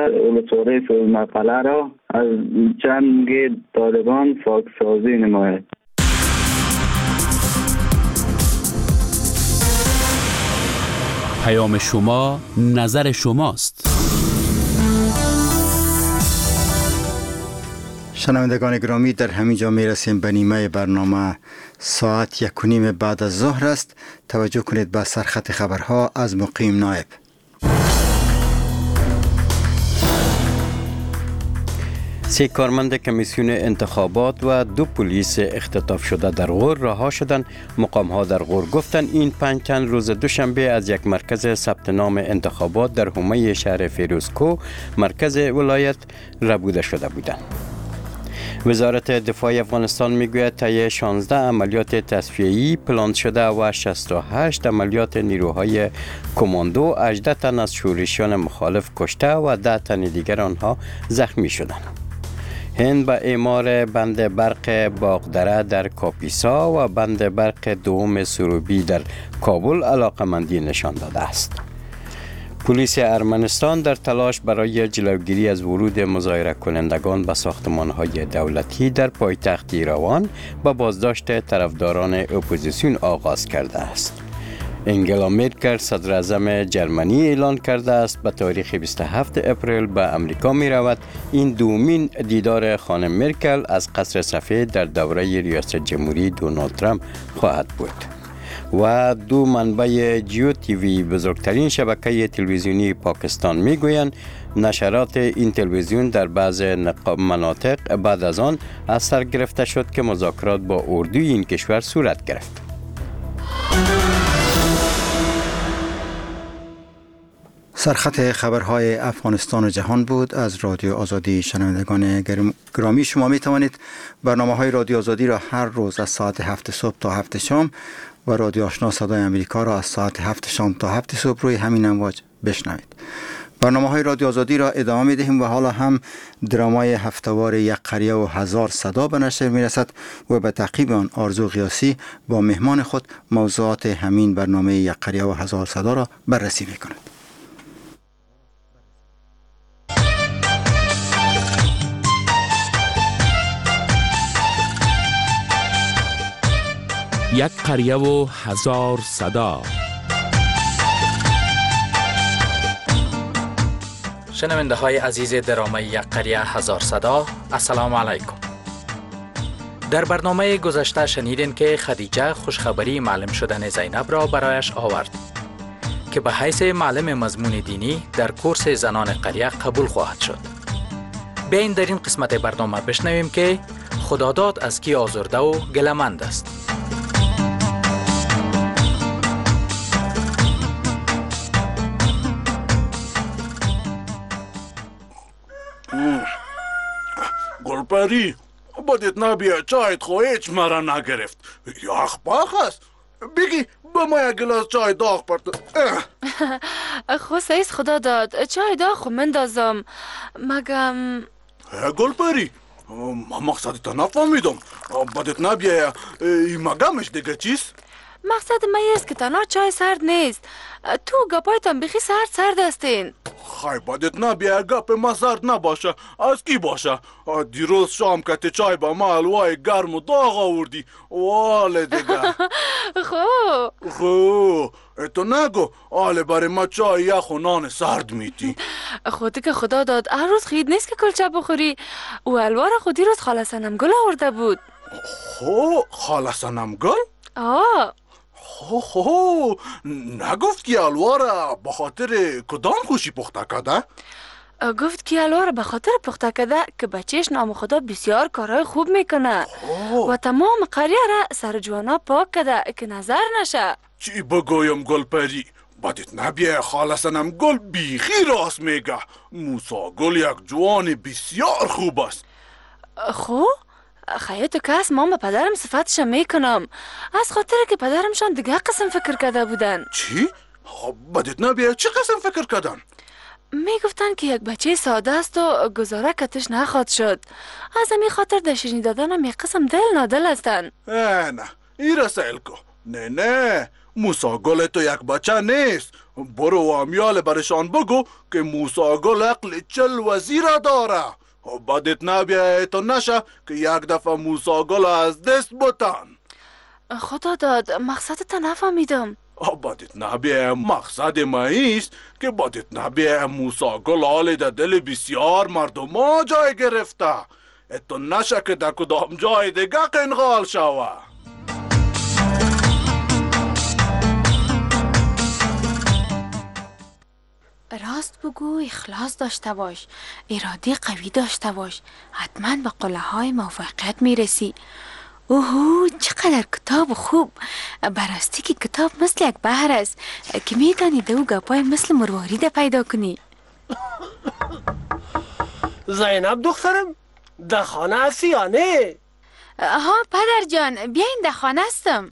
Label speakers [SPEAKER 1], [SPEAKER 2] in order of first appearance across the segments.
[SPEAKER 1] ولسوالی فیلمقله را از جنگ طالبان پاکسازی نماید.
[SPEAKER 2] پیام شما، نظر شماست.
[SPEAKER 3] شنوندگان گرامی، در همین جا می رسیم به نیمه برنامه. ساعت 1:30 بعد از ظهر است. توجه کنید به سرخط خبرها از مقیم نایب.
[SPEAKER 4] سه کارمند کمیسیون انتخابات و 2 پلیس اختطاف شده در غور رها شدند. مقام‌ها در غور گفتند این 5 تن روز دوشنبه از یک مرکز ثبت نام انتخابات در حومه شهر فیروزکوه مرکز ولایت ربوده شده بودند. وزارت دفاع افغانستان میگوید طی 16 عملیات تصفیه‌ای پلان شده و 68 عملیات نیروهای کماندو 18 تن از شورشیان مخالف کشته و 10 تن دیگر آنها زخمی شدند. هند به اعمار بند برق باغدره در کاپیسا و بند برق دوم سروبی در کابل علاقمندی نشان داده است. پلیس ارمنستان در تلاش برای جلوگیری از ورود مظاهره کنندگان به ساختمان‌های دولتی در پایتخت ایروان با بازداشت طرفداران اپوزیسیون آغاز کرده است. انگلا مرکل صدر اعظم جرمنی اعلان کرده است به تاریخ 27 اپریل به امریکا می رود. این دومین دیدار خانم مرکل از قصر سفید در دوره ریاست جمهوری دونالد ترامپ خواهد بود. و 2 منبع جیو تیوی بزرگترین شبکه تلویزیونی پاکستان می گویند نشرات این تلویزیون در بعض مناطق بعد از آن از سر گرفته شد که مذاکرات با اردوی این کشور صورت گرفت.
[SPEAKER 3] سرخط خبرهای افغانستان و جهان بود از رادیو آزادی. شنوندگان گرامی، شما می توانید برنامه‌های رادیو آزادی را هر روز از ساعت 7 صبح تا 7 شام و رادیو آشنا صدای امریکا را از ساعت 7 شام تا 7 صبح روی همین امواج بشنوید. برنامه‌های رادیو آزادی را ادامه می‌دهیم و حالا هم درامای هفته‌وار یک قریه و 1000 صدا به نشر می‌رسد و به تعقیب آن آرزو قیاسی با مهمان خود موضوعات همین برنامه یک قریه و 1000 صدا را بررسی می‌کند.
[SPEAKER 2] یک قریه و 1000 صدا.
[SPEAKER 5] شنونده های عزیز درامه یک قریه 1000 صدا، السلام علیکم. در برنامه گذشته شنیدین که خدیجه خوشخبری معلم شدن زینب را برایش آورد که به حیث معلم مضمون دینی در کورس زنان قریه قبول خواهد شد. بیاین در این قسمت برنامه بشنویم که خداداد از کی آزرده و گله‌مند است.
[SPEAKER 6] گلپری، بدت نبیه چایت خو هیچ مرا نگرفت. یخ پاخ است. بگی به ما یک گلاس چای داغ پرت.
[SPEAKER 7] خو سیز خدا داد چای داغ خو مندازم مگم.
[SPEAKER 6] گلپری، مقصدت نفهمیدم. بدت نبیه مگمش دیگه چیست؟
[SPEAKER 7] مقصد من است که تنها چای سرد نیست، تو گپایتان بخی سرد هستین.
[SPEAKER 6] خای بدت نبیه گپ ما سرد نباشه. از کی باشه؟ دیروز شام که چای با ما حلوای گرم و داغ آوردی. واله دیگه. خو تو نگو آله برای ما چای یخ و نان سرد میتی.
[SPEAKER 7] خودی که خدا داد هر روز خید نیست که کلچه بخوری. او حلوا را خودی روز خاله صنم گل آورده بود.
[SPEAKER 6] خو خاله صنم گل؟
[SPEAKER 7] آه
[SPEAKER 6] خو نگفت که حلوا را به خاطر کدام خوشی پخته کرده؟
[SPEAKER 7] گفت که حلوا را به خاطر پخته کرده که بچهش نام خدا بسیار کارهای خوب میکنه و تمام قریه را سر جوانا پاک کرده که نظر نشه.
[SPEAKER 6] چی بگویم گلپری؟ بدت نبیه خاله صنم گل بیخی راست میگه. موسی گل یک جوان بسیار خوب است.
[SPEAKER 7] خو خیاطو کس ما به پدرم صفتش میکنم از خاطر که پدرمشان دیگه قسم فکر کرده بودن.
[SPEAKER 6] چی؟ بدت نبیه چه قسم فکر کردن؟
[SPEAKER 7] میگفتن که یک بچه ساده است و گزاره کتش نخواد شد. از همین خاطر در شیرینی دادن هم یک قسم دل نادل هستن.
[SPEAKER 6] نه این رسیل کو. نه موسی گل تو یک بچه نیست. برو و امیال برشان بگو که موسی گل عقل 40 وزیر داره. بدت نبیه تو نشه که یک دفعه موسی گل از دست بتن.
[SPEAKER 7] خدا داد مقصدت نفهمیدم.
[SPEAKER 6] بدت نبیه مقصد ما ایست که بدت نبیه موسی گل حال در دل بسیار مردم ها جای گرفته. تو نشه که در کدام جای دیگه قنغال شوه.
[SPEAKER 7] راست بگو، اخلاص داشته باش، اراده قوی داشته باش، حتما به قله های موفقیت میرسی. اوهو چقدر کتاب خوب. براستی که کتاب مثل یک بحر است که میتونی دو گپای مثل مروارید پیدا کنی.
[SPEAKER 8] زینب دخترم در خانه هستی یا نه؟
[SPEAKER 7] ها پدر جان، بیاین در خانه هستم.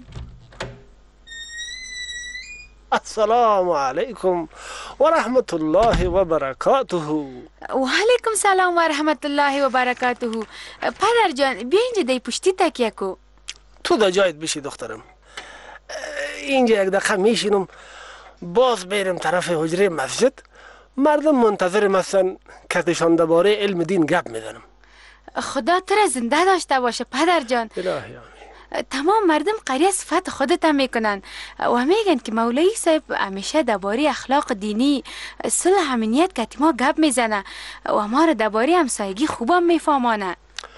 [SPEAKER 8] السلام علیکم و رحمت الله و برکاته.
[SPEAKER 7] و علیکم سلام و رحمت الله و برکاته. پدر جان بیا اینجا دی پشتی تکیه کو.
[SPEAKER 8] تو دا جایت بشی دخترم. اینجا یک دقیقه میشینم، باز بریم طرف حجره مسجد. مردم منتظرم هستن که تشان درباره علم دین گپ میزنم.
[SPEAKER 7] خدا تو را زنده داشته باشه پدر جان.
[SPEAKER 8] الهی آمین.
[SPEAKER 7] تمام مردم قریه صفت خودت میکنن و میگن که مولوی صاحب همیشه درباره اخلاق دینی، صلح امنیت که ما گپ میزنه و ما را درباره همسایگی خوبم میفهمانه.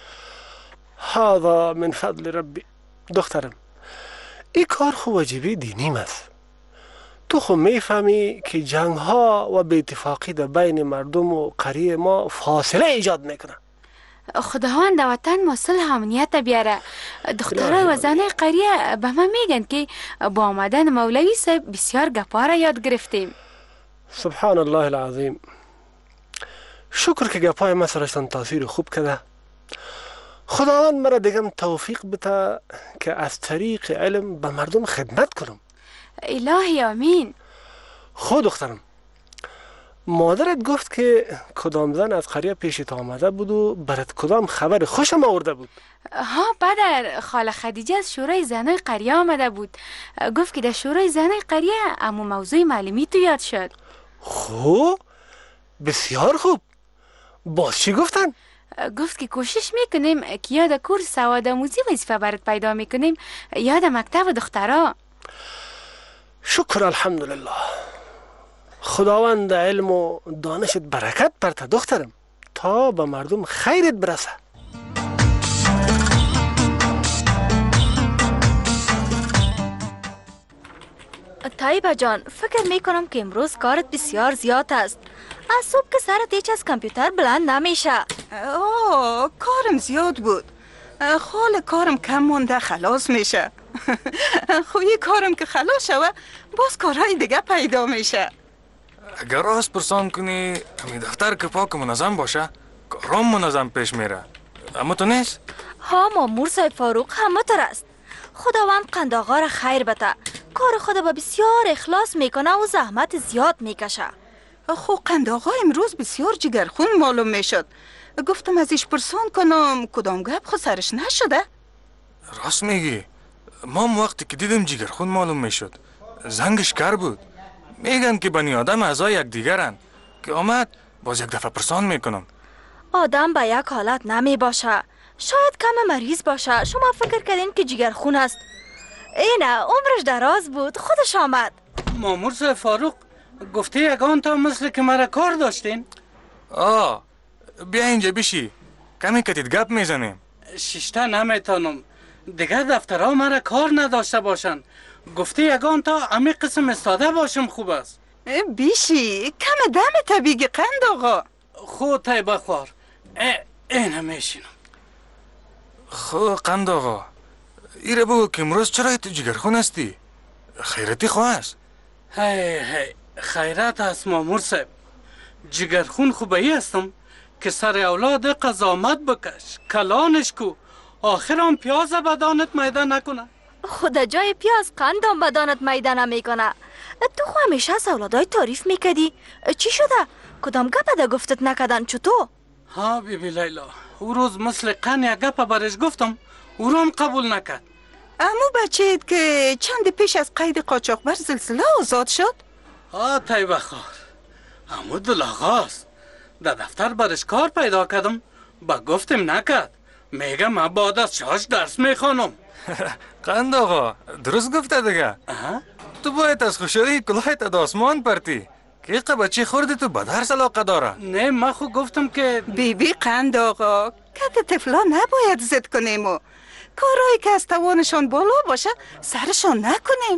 [SPEAKER 8] هذا من فضل ربی. دخترم این کار خوب واجبی دینی است. تو خود میفهمی که جنگ ها و بی اتفاقی در بین مردم و قریه ما فاصله ایجاد میکنه.
[SPEAKER 7] خداوند در وطن ما صلح امنیت بیاره. دخترای و زنای قریه به من میگن که با آمدن مولوی صاحب بسیار گپا را یاد گرفتیم.
[SPEAKER 8] سبحان الله العظیم. شکر که گپای ما سرشتان تاثیر خوب کرده. خداوند مرا دیگم توفیق بده که از طریق علم به مردم خدمت کنم.
[SPEAKER 7] الهی آمین.
[SPEAKER 8] خود دخترم، مادرت گفت که کدام زن از قریه پیشت آمده بود و برات کدام خبر خوشم آورده بود؟
[SPEAKER 7] ها پدر، خاله خدیجه از شورای زنای قریه آمده بود. گفت که در شورای زنای قریه امو موضوع معلومی تو یاد شد.
[SPEAKER 8] خوب، بسیار خوب. باز چی گفتن؟
[SPEAKER 7] گفت که کوشش میکنیم که یاد کورس سواد آموزی وظیفه برات پیدا میکنیم، یاد مکتب دخترها.
[SPEAKER 8] شکر الحمدلله. خداوند علم و دانشت برکت برته دخترم تا به مردم خیرت برسه.
[SPEAKER 9] طیبه جان، فکر میکنم که امروز کارت بسیار زیاد است. از صبح که سرت هیچ از کامپیوتر بلند نمیشه.
[SPEAKER 10] کارم زیاد بود. خال کارم کم مونده خلاص میشه. خوی کارم که خلاص شوه باز کارهای دیگه پیدا میشه.
[SPEAKER 11] اگر راست پرسان کنی امی دفتر که پاک منظم باشه کارام منظم پیش میره. اما تو نیست؟
[SPEAKER 9] ها مامور صاحب فاروق همه تر است. خداوند قند آقا را خیر بده. کار خدا با بسیار اخلاص میکنه و زحمت زیاد میکشه.
[SPEAKER 10] خو قند آقا امروز بسیار جگرخون معلوم میشد. گفتم ازش پرسان کنم کدام گپ خود سرش نشده؟
[SPEAKER 11] راست میگی. ما وقتی که دیدم جگرخون معلوم میشد. زنگش کر بود. میگن که بنی آدم اعضای یک دیگرن که آمد باز یک دفعه پرسان میکنم.
[SPEAKER 9] آدم به یک حالت نمی باشه. شاید کم مریض باشه. شما فکر کردین که جگرخون است. اینه عمرش دراز بود خودش آمد.
[SPEAKER 12] مامور صاحب فاروق گفته یگان تا مثل که مرا کار داشتین.
[SPEAKER 11] بیا اینجا بشی کمی کتید گپ میزنیم.
[SPEAKER 12] ششته نمیتونم دیگه دفترها مرا کار نداشته باشن. گفته یگان تا امی قسم استاده باشم خوب است.
[SPEAKER 10] بیشی کم دم طبیگی قند آقا.
[SPEAKER 12] خود طیبه خوار اینه میشینم.
[SPEAKER 11] خود قند آقا ایره بگو که امروز چرا تو جگرخون هستی؟ خیرتی خواه است؟
[SPEAKER 12] هی خیرت است مامور صاحب. جگرخون خوبایی هستم که سر اولاد قضامت بکش کلانش کو آخرام پیاز بدانت میده نکنه.
[SPEAKER 9] خدا جای پیاز قندم بدانت میده نمیکنه. تو خو همیشه از اولادای تعریف میکدی. چی شده؟ کدام گپ ده گفتت نکدن چطور؟
[SPEAKER 12] ها بیبی لیلا او روز مثل قن یک گپ برش گفتم او رو هم قبول نکرد.
[SPEAKER 10] امو بچه که چند پیش از قید قاچاقبر زلزله آزاد شد؟
[SPEAKER 12] طیبه خار، امو دلاغاست. در دفتر برش کار پیدا کردم، با گفتم نکرد. میگه من بعد از شاش درس میخوانم.
[SPEAKER 11] قند آقا درست گفته دیگه. تو باید از خوشحالی کلاهت از آسمان پرتی که بچه خورده تو به درس علاقه داره.
[SPEAKER 12] نه من خود گفتم که
[SPEAKER 10] بیبی قند آقا کت طفلا نباید زد کنیم و کارهایی که از توانشان بالا باشه سرشان نکنیم.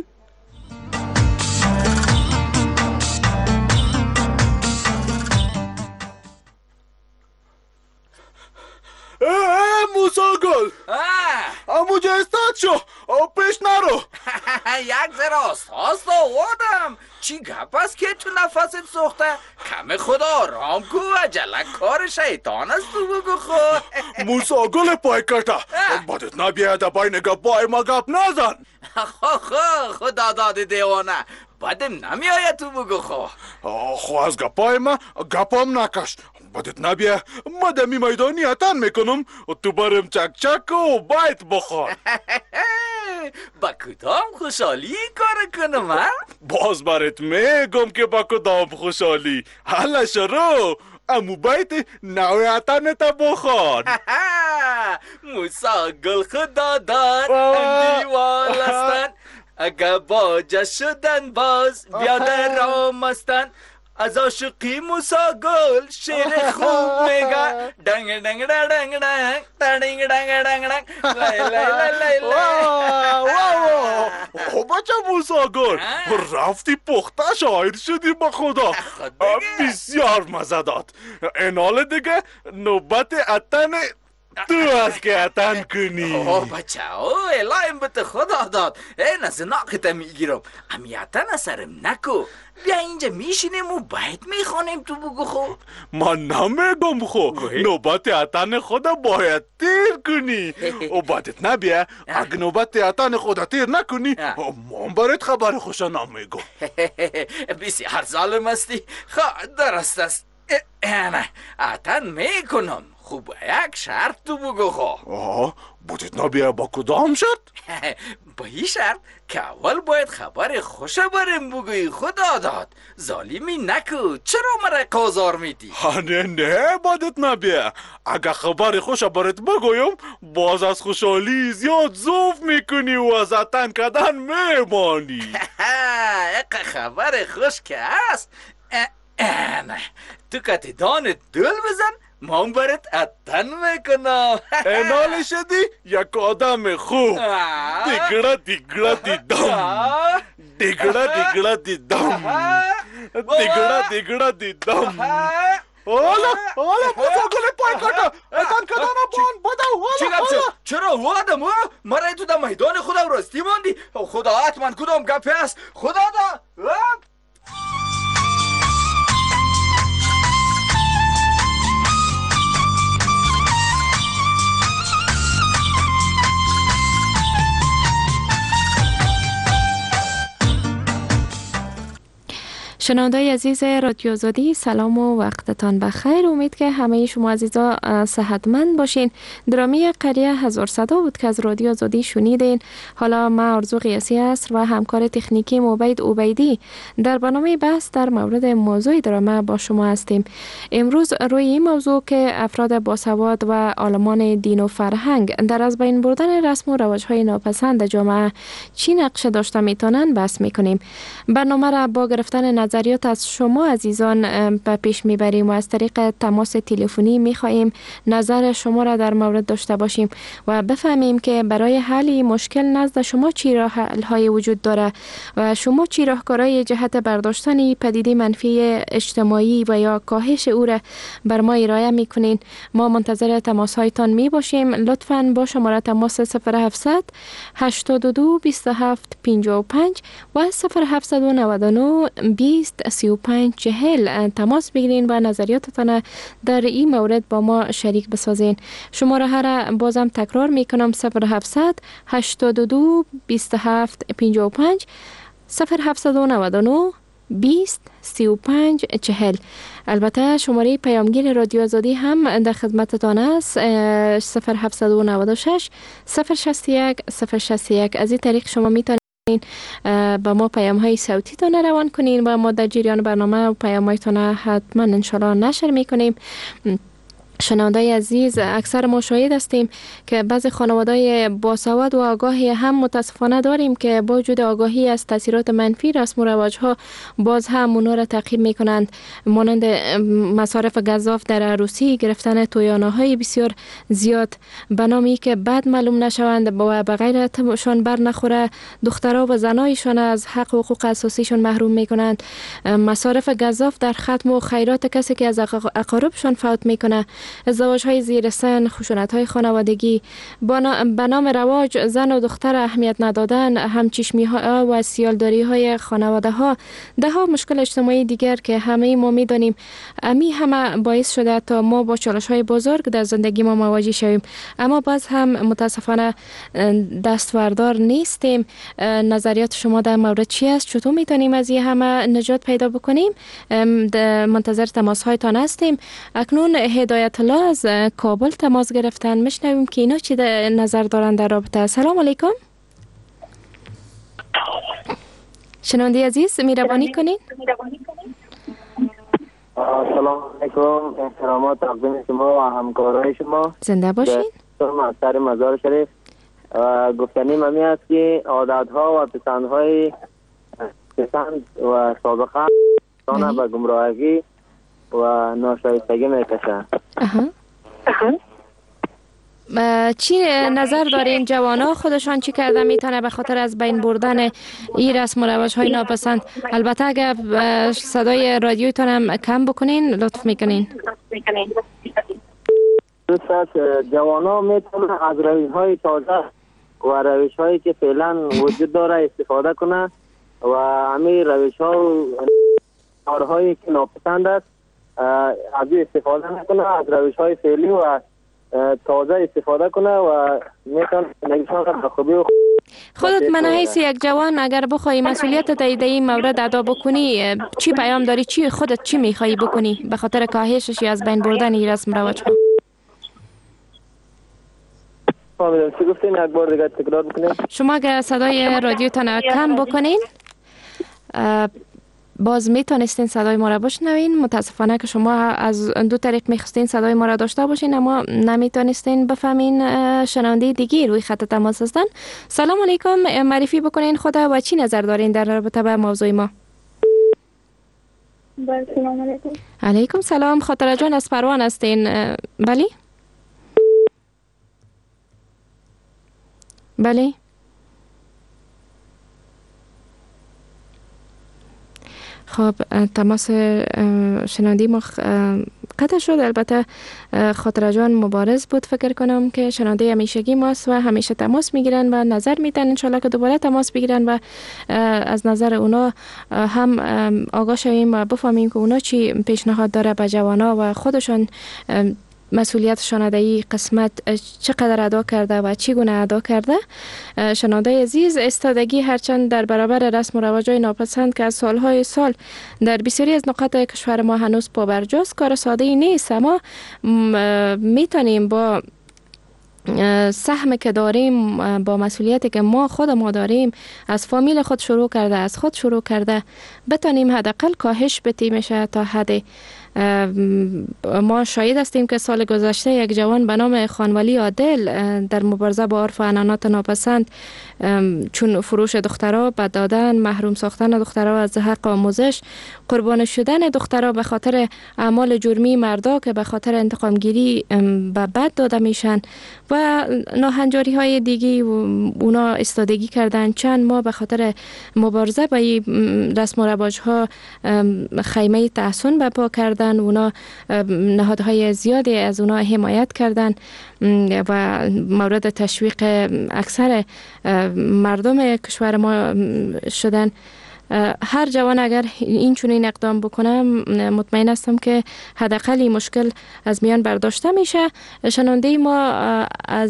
[SPEAKER 6] موسا گل اموجه استاد شو پیش نرو.
[SPEAKER 13] یک زراست هاست آوادم. چی گپ است که تو نفست سخته؟ کم خدا آرام کو عجله کار شیطان است تو بگو خود.
[SPEAKER 6] موسا گل پای کرده بدت نبیه در بین گپای ما گپ نزن.
[SPEAKER 13] خدا داده دیوانه بدم نمی آید تو بگو
[SPEAKER 6] خو از گپای ما گپام نکش. بدت نبیه ما دمی میدانی اتن میکنم و تو برم چک چک و باید بخور.
[SPEAKER 13] با کدام خوشحالی کار کنم
[SPEAKER 6] باز برات میگم که با کدام خوشحالی. حالا شروع امو باید نوی اتن تا بخور.
[SPEAKER 13] موسا گل خدا داد دیوال استن اگه باجه شدن باز بیاده رام استن. از عاشقی موسا گل شعر خوب میگه دنگ دنگ دنگ دنگ دنگ دنگ دنگ دنگ
[SPEAKER 6] بچه موسا گل رفتی پخته شاعر شدی با خدا. بسیار مزه داد. این حال دیگه نوبت اتن تو از که اتن کنی.
[SPEAKER 13] بچه الایم به خدا داد. این از ناقت میگیرم امی اتن سرم نکو. بیا اینجا میشینیم و باید میخوانیم تو بگو خو. من
[SPEAKER 6] نمیگم خو نوبت اتن خدا باید تیر کنی و بدت نبیه اگه نوبت اتن خدا تیر نکنی من برات خبر خوشا نمیگم.
[SPEAKER 13] بسیار ظالم استی. درست است. نه اتن میکنم. خوب یک شرط تو بگو خو.
[SPEAKER 6] بدت نبیه با کدام شرط؟
[SPEAKER 13] با این شرط که اول باید خبر خوشه برم بگوی خدا داد. ظالمی نکو چرا مرا قازار میدی؟
[SPEAKER 6] نه بدت نبیه اگه خبر خوشه برات بگویم باز از خوشحالی زیاد زوف میکنی و از اتن کردن میمانی.
[SPEAKER 13] اگه خبر خوش که هست نه تو کتی دانت دل بزن من برات اتن میکنم.
[SPEAKER 6] اینال شدی یک آدم خوب. دیگره دیگره دیدم دیگره دیگره دیدم دیگره دیگره دیدم. حالا موسا گل پای کتا اتن کدانه بان بدو.
[SPEAKER 13] چرا وادم مرای تو در میدان خودم راستی ماندی. خدا حتما کدام گپی است خدا دا.
[SPEAKER 14] شنونده‌های عزیز رادیو آزادی سلام و وقتتان بخیر. امید که همه شما عزیزا صحتمند باشین. درامی قریه هزار صدا بود که از رادیو آزادی شنیدین. حالا من آرزو قیاسی است و همکار تکنیکی عبید عبیدی در برنامه بحث در مورد موضوع درامه با شما هستیم. امروز روی این موضوع که افراد باسواد و عالمان دین و فرهنگ در از بین بردن رسم و رواج‌های ناپسند جامعه چی نقش داشته میتونن بحث میکنیم. برنامه را با گرفتن نظریات از شما عزیزان به پیش میبریم و از طریق تماس تلفنی میخواهیم نظر شما را در مورد داشته باشیم و بفهمیم که برای حل مشکل نزد شما چی راه حل‌های وجود داره و شما چی راهکارهای جهت برداشتن پدیده منفی اجتماعی و یا کاهش او را بر ما ارائه میکنین. ما منتظر تماس هایتان می باشیم. لطفاً با شماره تماس 0700 82 27 55 و 0799 20 35 40 تماس بگیرین و نظریاتتان در این مورد با ما شریک بسازین. شماره را بازم تکرار میکنم 0700 82 27 55 0799 20 35 40. البته شماره پیامگیر رادیو آزادی هم در خدمتتان است. 0796 061 061. از این طریق شما میتونید با ما پیام های صوتی تان روان کنین و ما در جریان برنامه پیام هایتان حتما انشالله نشر میکنیم. شنوندای عزیز، اکثر ما شاهد هستیم که بعضی خانواده‌های باسواد و آگاهی هم متاسفانه داریم که با وجود آگاهی از تاثیرات منفی رسم و رواج‌ها باز هم اونا را تعقیب می‌کنند، مانند مصارف گزاف در عروسی، گرفتن تویانه‌های بسیار زیاد به نامی که بعد معلوم نشوند و به غیرتشان بر نخوره، دخترها و زنایشان از حق و حقوق اساسیشان محروم می‌کنند، مصارف گزاف در ختم و خیرات کسی که از اقاربشان فوت می‌کنه، ازدواج‌های زیر سن، خشونت‌های خانوادگی، به نام رواج زن و دختر اهمیت ندادن، همچشمی‌ها و سیالداری‌های خانواده‌ها، ده‌ها مشکل اجتماعی دیگر که همه ما می‌دانیم، امی همه باعث شده تا ما با چالش‌های بزرگ در زندگی ما مواجه شویم. اما باز هم متاسفانه دستوردار نیستیم. نظریات شما در مورد چی است؟ چطور می‌تونیم از این همه نجات پیدا بکنیم؟ منتظر تماس‌هایتان هستیم. اکنون هدایت الله از کابل تماس گرفتن، میشنویم که اینا چی نظر دارن در رابطه. سلام علیکم. شنونده عزیز مهربانی کنین.
[SPEAKER 15] سلام علیکم، احترامات تقدیم شما و همکارای شما.
[SPEAKER 14] زنده باشین.
[SPEAKER 15] مستر مزار شریف. گفتنی ممی است که عادت‌ها و پسندهای پسند و سابقه تانه به گمراهی و ناشایستگی میکشن.
[SPEAKER 14] چی نظر دارین جوانا خودشان چی کرده میتونه به خاطر از بین بردن این رسم و رواج‌های ناپسند؟ البته اگر صدای رادیویتون هم کم بکنین لطف میکنین.
[SPEAKER 15] جوانا میتونه از روش‌های تازه و روش‌هایی که فعلا وجود داره استفاده کنه و همین روش‌ها و کارهایی که ناپسند است از استفاده نکنه، از روش‌های فعلی و تازه استفاده کنه و میتونه نگیشان را به خوبی و
[SPEAKER 14] خودت من حیث یک جوان اگر بخوای مسئولیت در این مورد ادا بکنی چی پیام داری؟ چی خودت چی میخوایی بکنی به خاطر کاهشش یا از بین بردن این رسم رواج‌ها؟
[SPEAKER 15] چی گفتین؟ یک بار دیگه تکرار بکنین.
[SPEAKER 14] شما اگر صدای رادیوتان کم بکنین باز میتونستین صدای ما را بشنوین. متاسفانه که شما از دو طریق میخواستین صدای ما را داشته باشین اما نمیتونستین بفهمین شنونده دیگه روی خط تماس هستن. سلام علیکم، معرفی بکنین خدا و چی نظر دارین در رابطه با موضوع ما؟
[SPEAKER 16] سلام علیکم.
[SPEAKER 14] علیکم سلام، خاطره جان از پروان هستین؟ بله بله. خب تماس شنوندی ما قطع شد. البته خاطره جان مبارز بود، فکر کنم که شنونده همیشگی ماست و همیشه تماس میگیرن و نظر میدن. انشالله که دوباره تماس بگیرن و از نظر اونا هم آگاه شویم و بفهمیم که اونا چی پیشنهاد داره به جوانا و خودشان مسئولیتشان در این قسمت چقدر ادا کرده و چی گونه ادا کرده. شنونده عزیز، استادگی هرچند در برابر رسم و رواج‌های ناپسند که از سالهای سال در بسیاری از نقاط کشور ما هنوز پابرجاست کار ساده ای نیست، اما میتونیم با سهمی که داریم، با مسئولیتی که خود ما داریم، از فامیل خود شروع کرده، از خود شروع کرده، بتانیم حداقل کاهش بتیمشه تا حد. ما شاهد هستیم که سال گذشته یک جوان به نام خانولی عادل در مبارزه با عرف و عنعنات ناپسند چون فروش دخترها، بد دادن، محروم ساختن دخترها از حق آموزش، قربان شدن دخترها به خاطر اعمال جرمی مردا که به خاطر انتقام گیری به بد داده میشن و ناهنجاری های دیگی اونا استادگی کردن. چند ماه به خاطر مبارزه با این رسم و رواج ها خیمه تحسن برپا کردن. اونا نهادهای زیادی از اونا حمایت کردن و مورد تشویق اکثر مردم کشور ما شدن. هر جوان اگر این چنین اقدام بکنه مطمئن هستم که حداقل این مشکل از میان برداشته میشه. شنونده ما از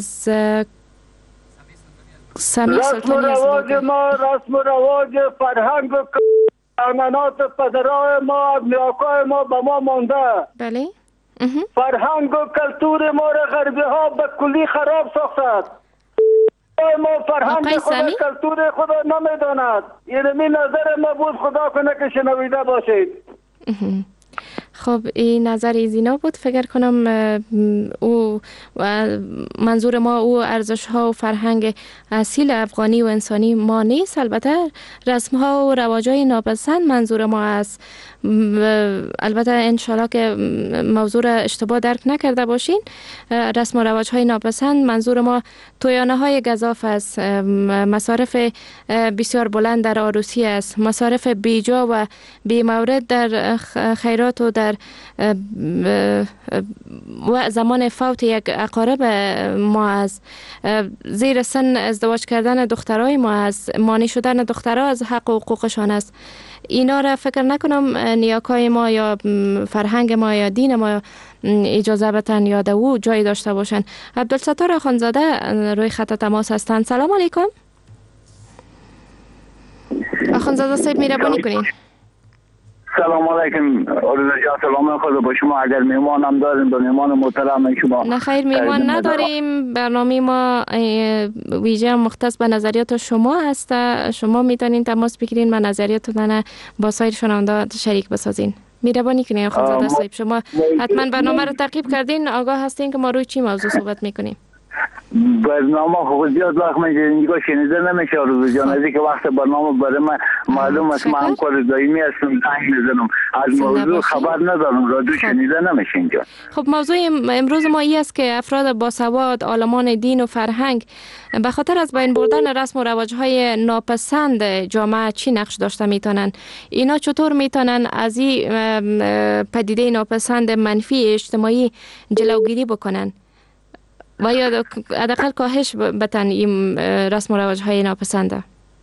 [SPEAKER 14] سمی سلطانی
[SPEAKER 17] رسم و رواج ما رسم و رواج فرهنگ و
[SPEAKER 16] امانات پدرای ما نیاکای ما به ما مانده.
[SPEAKER 14] بله.
[SPEAKER 16] فرهنگ و کلتور ما را غربی ها به کلی خراب ساختند. ما فرهنگ خود کلتور خود نمیداند. یعنی نظر ما بود، خدا کنه که شنویده باشید.
[SPEAKER 14] خب این نظر ایزینا بود. فکر کنم او منظور ما او ارزش ها و فرهنگ اصیل افغانی و انسانی ما نیست. البته رسم ها و رواج های ناپسند منظور ما است. البته انشالله که موضوع را اشتباه درک نکرده باشین. رسم و رواج های ناپسند منظور ما تویانه های گزاف است، مصارف بسیار بلند در عروسی است، مصارف بیجا و بی مورد در خیرات و در زمان فوت یک اقارب ما است، زیر سن ازدواج کردن دخترای ما است، مانع شدن دخترها از حق و حقوقشان است. اینا را فکر نکنم نیاکای ما یا فرهنگ ما یا دین ما اجازه بتن یاد او جایی داشته باشن. عبدالستار اخوندزاده روی خط تماس هستند. سلام علیکم. اخوندزاده صاحب مهربانی کنین.
[SPEAKER 1] سلام علیکم آرزو جان، سلام خدا با شما. اگر میمان هم داریم به میمان محترم شما.
[SPEAKER 14] نه خیر، میمان نداریم. برنامه ما ویژه مختص به نظریات شما هست. شما میتونین تماس بگیرین و نظریاتتون با سایر شنونده شریک بسازین. مهربانی کنین اخوندزاده صاحب. شما حتما برنامه رو تعقیب کردین، آگاه هستین که ما روی چی موضوع صحبت میکنیم.
[SPEAKER 1] برنامه خوب زیاد وقت اینجا شنیده نمیشه آرزو جان. از اینکه وقت برنامه برای من معلوم است، من همکار دائمی هستم، زنگ میزنم، از موضوع خبر ندارم، رادیو شنیده نمیشه اینجا.
[SPEAKER 14] خب موضوع امروز ما این است که افراد باسواد، عالمان دین و فرهنگ به خاطر از بین بردن رسم و رواج‌های ناپسند جامعه چی نقش داشته میتونن؟ اینا چطور میتونن از این پدیده ناپسند منفی اجتماعی جلوگیری بکنن و یا حداقل کاهش بتن این رسم و رواج های ناپسنده؟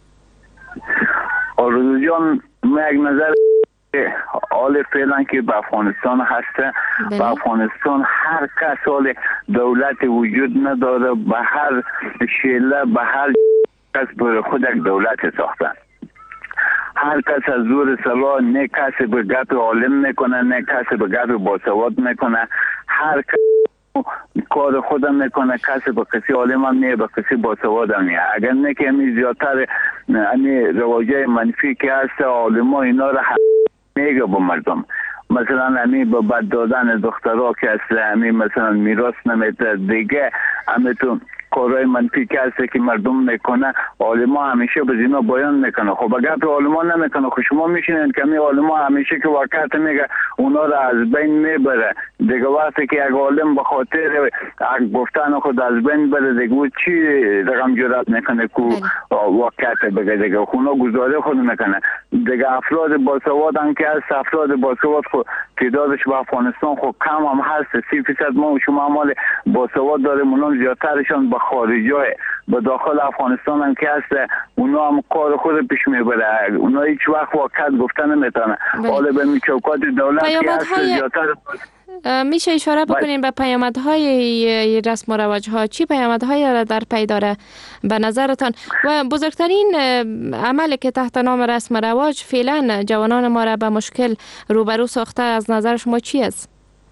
[SPEAKER 1] آرزو جان، من یک نظر حال فعلا که به افغانستان هسته، به افغانستان هر کس حال دولت وجود نداره، به هر شیله به هر کس بر خود یک دولت ساختن. هر کس از زور سلاح، نه کسی به گپ عالم میکنه، نه کسی به گپ باسواد میکنه، هر کس کار خودم میکنه، کسی با کسی عالم هم نیه، با کسی باسواد هم نیه. اگر نه که همی زیادتر همی رواجه منفی که هست، عالم ها اینا را میگه با مردم. مثلا همی با بد دادن دخترها که هست، همی مثلا میراث نمیده دیگه، همی تو کارهای منفی که هست که مردم میکنه، عالما همیشه به اینا بیان میکنه. خب اگر به عالما نمیکنه، خب شما میشینین که می عالما همیشه که واقعیت میگه اونا را از بین میبره. دیگه وقتی که یک عالم به خاطر گفتن خود از بین بره، دیگه چی رقم جرات میکنه که واقعیت بگه؟ دیگه اونا گزاره خود میکنه. دیگه افراد باسواد هم که هست، افراد باسواد خود تعدادش به افغانستان خب کم هم هست، 30% ما و شما مال باسواد داریم، اونا زیادترشان به خارجای به داخل افغانستان هم که هست، اونا هم کار خود پیش میبره. اونا هیچ وقت واقعیت گفتن نمیتونه. حالا به چوکات دولت که هست زیادتر.
[SPEAKER 14] میشه اشاره بکنین به پیامدهای رسم و رواج ها؟ چی پیامدهایی را در پی داره به نظرتان؟ و بزرگترین عملی که تحت نام رسم و رواج فعلا جوانان ما را به مشکل روبرو ساخته از نظر شما چی است؟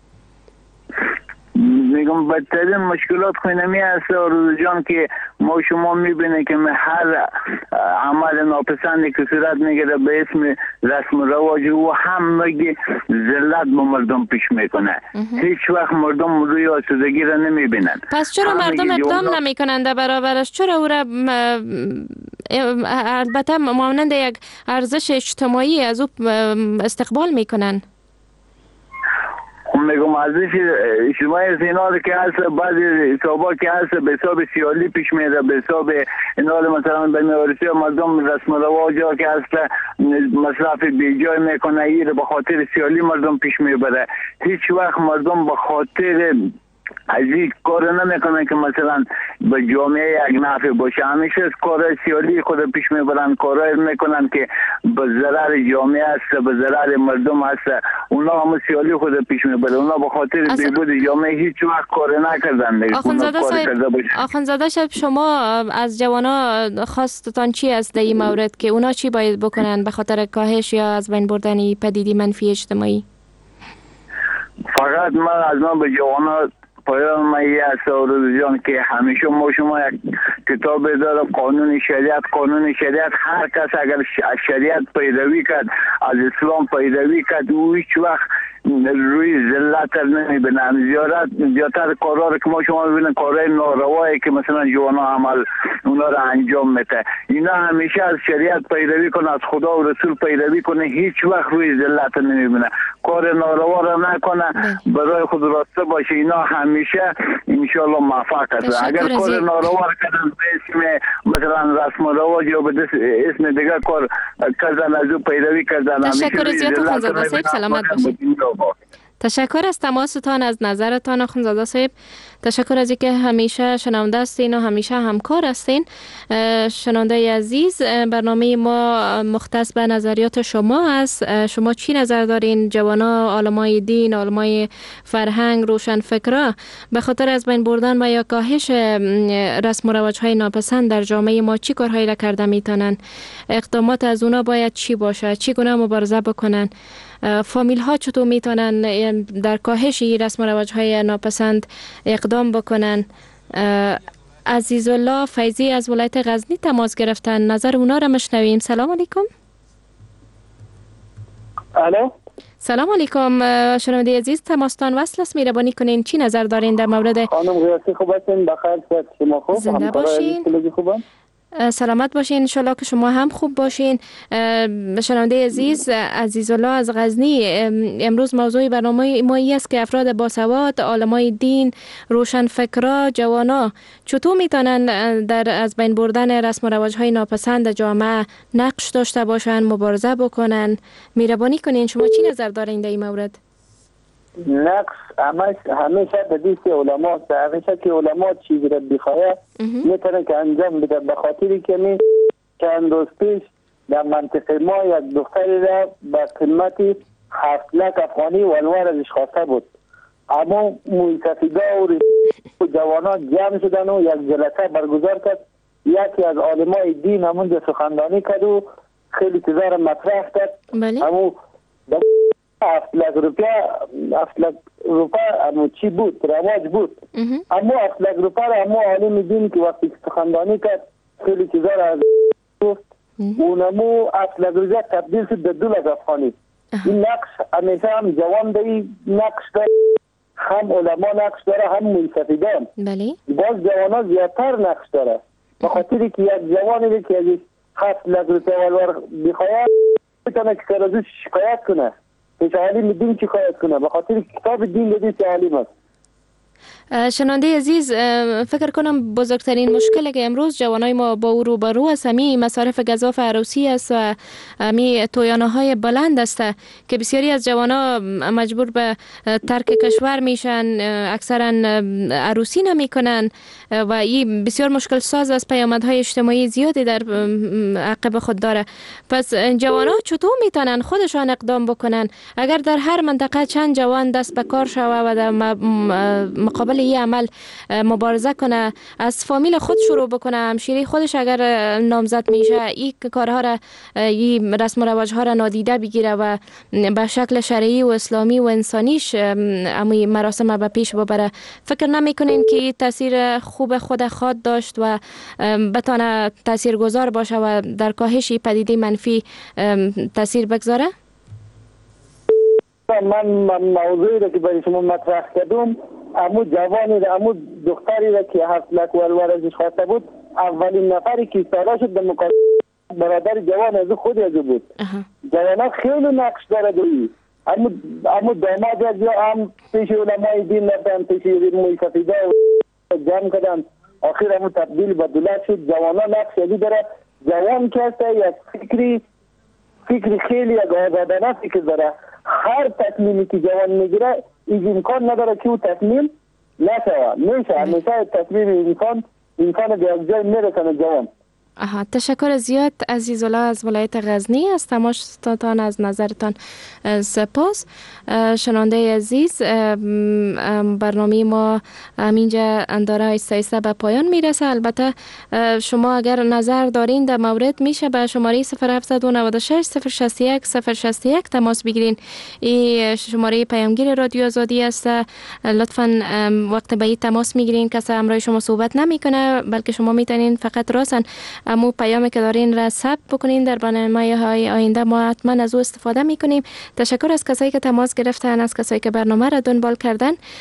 [SPEAKER 1] میگم بدترین مشکلات خونمی هست آرزو جان که ما شما میبینه که هر عمل ناپسندی که صورت میگیره به اسم رسم و رواج و همگی ذلت به مردم پیش میکنه. هیچ وقت مردم روی آسودگی را نمیبینن.
[SPEAKER 14] پس چرا مردم اقدام نمیکنن در برابرش؟ چرا او را البته مانند یک ارزش اجتماعی از او استقبال میکنن؟
[SPEAKER 1] میگم ارزش اجتماعی از اینا که هست، بعضی حسابا که هست به حساب سیالی پیش میره، به حساب اینا مثلا به میارسی مردم رسم و رواج که هست مصرف بیجای میکنه، این به خاطر سیالی مردم پیش میبره. هیچ وقت مردم به خاطر از این کار نمیکنه که مثلا به جامعه یک نفع باشه. همیشه کار سیاسی خود پیش میبرن، کارهای میکنن که به ضرر جامعه است، به ضرر مردم است. اونا هم سیاسی خود پیش میبرن. اونا به خاطر بهبود جامعه هیچ وقت کار نکردن.
[SPEAKER 14] آخوندزاده صاحب، شما از جوانا خواستتان چی است در این مورد که اونا چی باید بکنن به خاطر کاهش یا از بین بردن پدیده منفی اجتماعی؟
[SPEAKER 1] فقط من به جوانا پایان مایی است جان که همیشه ما شما یک کتاب داره قانون شریعت هر کس اگر شریعت پیروی کرد، از اسلام پیروی کرد، او هیچ وقت روی ذلت نمیبینه. زیادتر کارها که ما شما ببینید کارهای ناروایی که مثلا جوانا عمل اونا رو انجام میده، اینا همیشه از شریعت پیروی کنه، از خدا و رسول پیروی کنه، هیچ وقت روی ذلت نمیبینه، کار ناروا رو نکنه، برای خود راسته باشه. اینا همیشه انشالله موفق است. اگر کار ناروا کردن به اسم مثلا رسم و رواج یا به اسم دیگر کار کردن، از او پیروی کردن،
[SPEAKER 14] تشکر زیاد آخوندزاده صاحب، سلامت باشید. تشکر از تماستان، از نظرتان آخوندزاده صاحب. تشکر از اینکه همیشه شنونده هستین و همیشه همکار هستین. شنونده عزیز، برنامه ما مختص به نظریات شما است. شما چی نظر دارین؟ جوانا، عالمای دین، عالمای فرهنگ، روشن فکرا به خاطر از بین بردن و یا کاهش رسم و رواج‌های ناپسند در جامعه ما چی کارهایی را کرده میتونن؟ اقدامات از اونا باید چی باشه؟ چی گونه مبارزه بکنن؟ فامیل ها چطور میتونن در کاهش رسم و رواج‌های ناپسند اقدام بکنن؟ عزیز الله فیضی از ولایت غزنی تماس گرفتن، نظر اونا را مشنویم. سلام علیکم.
[SPEAKER 16] الو،
[SPEAKER 14] سلام علیکم. شنونده عزیز، تماستان وصل است، مهربانی کنین چی نظر دارین در مورد؟
[SPEAKER 16] خانم ریاسی خوب هستین؟ بخیر، شما خوب؟
[SPEAKER 14] زنده باشین. سلامت باشین، انشالله که شما هم خوب باشین. شنونده عزیز، عزیزالله از غزنی، امروز موضوع برنامه ما است که افراد باسواد، عالمای دین، روشن فکرا، جوانا چطور میتونن در از بین بردن رسم و رواج‌های ناپسند جامعه نقش داشته باشن، مبارزه بکنن؟ مهربانی کنین شما چی نظر دارین در این مورد؟
[SPEAKER 16] نقص همیشه به دست علما است. همیشه که علما چیزی را بخواهد میتونه که انجام بده. به خاطری که می چند روز پیش در منطقه ما یک دختری را به قیمت 7 لک افغانی ولور ازش خواسته بود. اما موسفیدا و جوانا جمع شدن و یک جلسه برگزار کرد. یکی از علمای دین همونجا سخنرانی کرد و خیلی چیزا را مطرح کرد. اما 7 لک روپیه اما چی بود؟ رواج بود. اما 7 لک روپیه را اما عالم دین که وقتی سخنرانی کرد خیلی چیزا را از گفت، اونمو 7 لک روپیه تبدیل شد به 2 لک افغانی. این نقش همیشه هم جوان دی نقش داره، هم علما نقش داره، هم منصفیدان. باز جوانا زیادتر نقش داره. به خاطری که یک جوانی که از 7 لک روپیه ولور بخواهد میتونه که سر ازش شکایت کنه، پیش عالم دین شکایت کنه، به خاطر کتاب دین دیدی عالم است.
[SPEAKER 14] شنونده عزیز، فکر کنم بزرگترین مشکلی که امروز جوانای ما با او روبرو است همی مصارف گزاف عروسی است و همی تویانه های بلند است که بسیاری از جوانا مجبور به ترک کشور میشن، اکثرا عروسی نمی کنن و این بسیار مشکل ساز است. پیامدهای اجتماعی زیادی در عقب خود داره. پس جوانا چطور میتونن خودشان اقدام بکنن؟ اگر در هر منطقه چند جوان دست به کار شوه و در مقابل این عمل مبارزه کنه، از فامیل خود شروع بکنه، همشیری خودش اگر نامزد میشه این کارها را، این رسم و رواج ها را نادیده بگیره و به شکل شرعی و اسلامی و انسانیش امی مراسم به پیش ببره، فکر نمیکنین که تاثیر خوب خود خود داشت و بتونه تاثیرگذار باشه و در کاهش پدیده منفی تاثیر بگذاره؟
[SPEAKER 16] من موضوعی را که برای شما مطرح کردم، امو جوانی را، امو دختری را که 7 لک ولور ازش خواسته بود، اولین نفری که سالا شد در مقابل برادر جوان از خود از بود. جوانا خیلی نقش داره دوی. امو داماد از یا هم پیش علمای دین رفتن، پیش موسفیدا جمع کردن، آخر امو تبدیل به دولت شد. جوانا نقش یادی داره. جوان که هسته یک فکری خیلی یک آزادانه فکر داره. هر تصمیمی که جوان میگیره این امکان نداره که او تصمیم نشود میشه همیشه تصویر امکان به یک جای میرسونه جوان.
[SPEAKER 14] تشکر زیاد عزیزالله از ولایت غزنی. از تماشاتان از نظرتان سپاس. شنونده عزیز، برنامه ما اینجا داره ایسته به پایان میرسه. البته شما اگر نظر دارین در مورد میشه به شماره 0796 061 061 تماس بگیرین. این شماره پیامگیر رادیو آزادی است. لطفاً وقت به این تماس میگیرین کسی همراه شما صحبت نمیکنه، بلکه شما میتونین فقط راسن امو پیامی که دارین را ثبت بکنین. در برنامه‌های آینده ما حتما از او استفاده میکنیم. تشکر از کسایی که تماس گرفتن، از کسایی که برنامه را دنبال کردن.